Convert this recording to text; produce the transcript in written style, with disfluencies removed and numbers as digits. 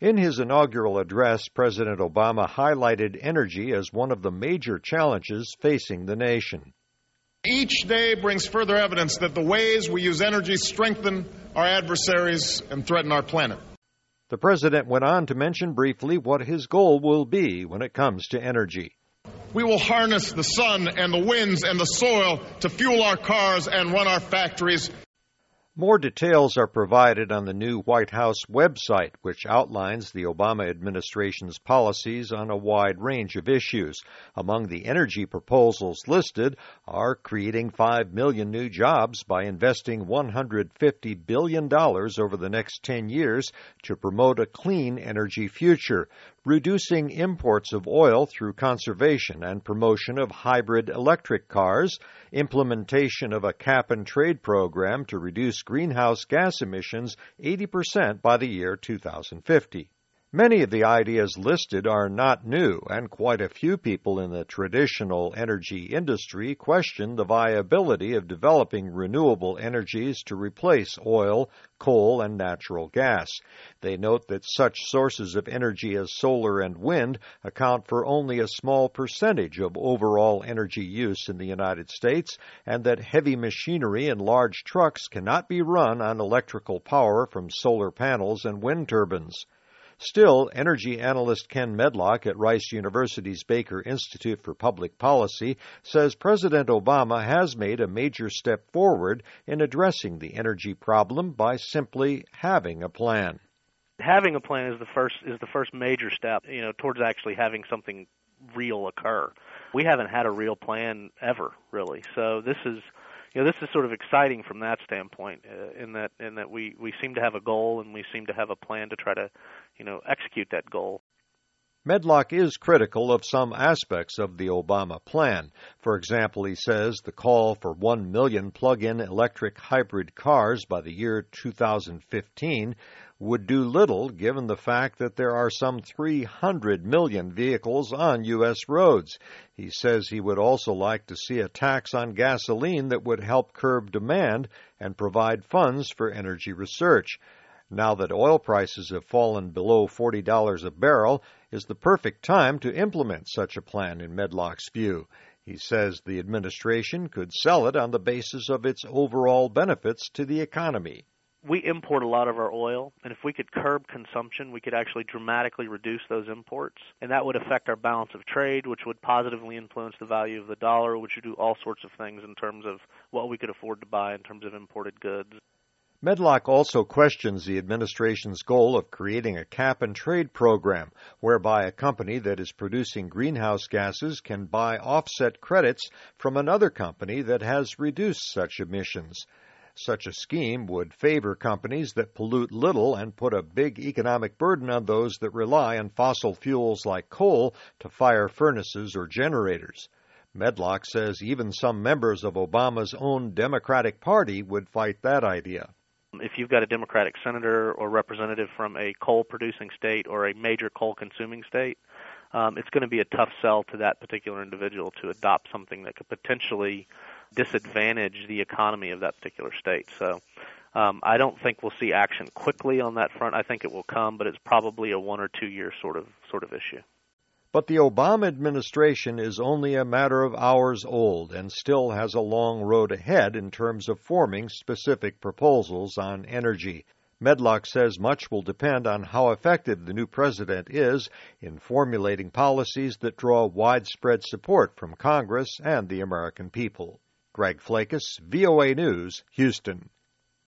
In his inaugural address, President Obama highlighted energy as one of the major challenges facing the nation. Each day brings further evidence that the ways we use energy strengthen our adversaries and threaten our planet. The president went on to mention briefly what his goal will be when it comes to energy. We will harness the sun and the winds and the soil to fuel our cars and run our factories. More details are provided on the new White House website, which outlines the Obama administration's policies on a wide range of issues. Among the energy proposals listed are creating 5 million new jobs by investing $150 billion over the next 10 years to promote a clean energy future, reducing imports of oil through conservation and promotion of hybrid electric cars, implementation of a cap-and-trade program to reduce greenhouse gas emissions 80% by the year 2050. Many of the ideas listed are not new, and quite a few people in the traditional energy industry question the viability of developing renewable energies to replace oil, coal, and natural gas. They note that such sources of energy as solar and wind account for only a small percentage of overall energy use in the United States, and that heavy machinery and large trucks cannot be run on electrical power from solar panels and wind turbines. Still, energy analyst Ken Medlock at Rice University's Baker Institute for Public Policy says President Obama has made a major step forward in addressing the energy problem by simply having a plan. Having a plan is the first major step, towards actually having something real occur. We haven't had a real plan ever, really. So this is sort of exciting from that standpoint, in that we seem to have a goal and we seem to have a plan to try to, execute that goal. Medlock is critical of some aspects of the Obama plan. For example, he says the call for 1 million plug-in electric hybrid cars by the year 2015 would do little given the fact that there are some 300 million vehicles on U.S. roads. He says he would also like to see a tax on gasoline that would help curb demand and provide funds for energy research. Now that oil prices have fallen below $40 a barrel, is the perfect time to implement such a plan in Medlock's view. He says the administration could sell it on the basis of its overall benefits to the economy. We import a lot of our oil, and if we could curb consumption, we could actually dramatically reduce those imports, and that would affect our balance of trade, which would positively influence the value of the dollar, which would do all sorts of things in terms of what we could afford to buy in terms of imported goods. Medlock also questions the administration's goal of creating a cap-and-trade program, whereby a company that is producing greenhouse gases can buy offset credits from another company that has reduced such emissions. Such a scheme would favor companies that pollute little and put a big economic burden on those that rely on fossil fuels like coal to fire furnaces or generators. Medlock says even some members of Obama's own Democratic Party would fight that idea. If you've got a Democratic senator or representative from a coal-producing state or a major coal-consuming state, it's going to be a tough sell to that particular individual to adopt something that could potentially disadvantage the economy of that particular state. So I don't think we'll see action quickly on that front. I think it will come, but it's probably a 1 or 2 year sort of issue. But the Obama administration is only a matter of hours old and still has a long road ahead in terms of forming specific proposals on energy. Medlock says much will depend on how effective the new president is in formulating policies that draw widespread support from Congress and the American people. Greg Flakus, VOA News, Houston.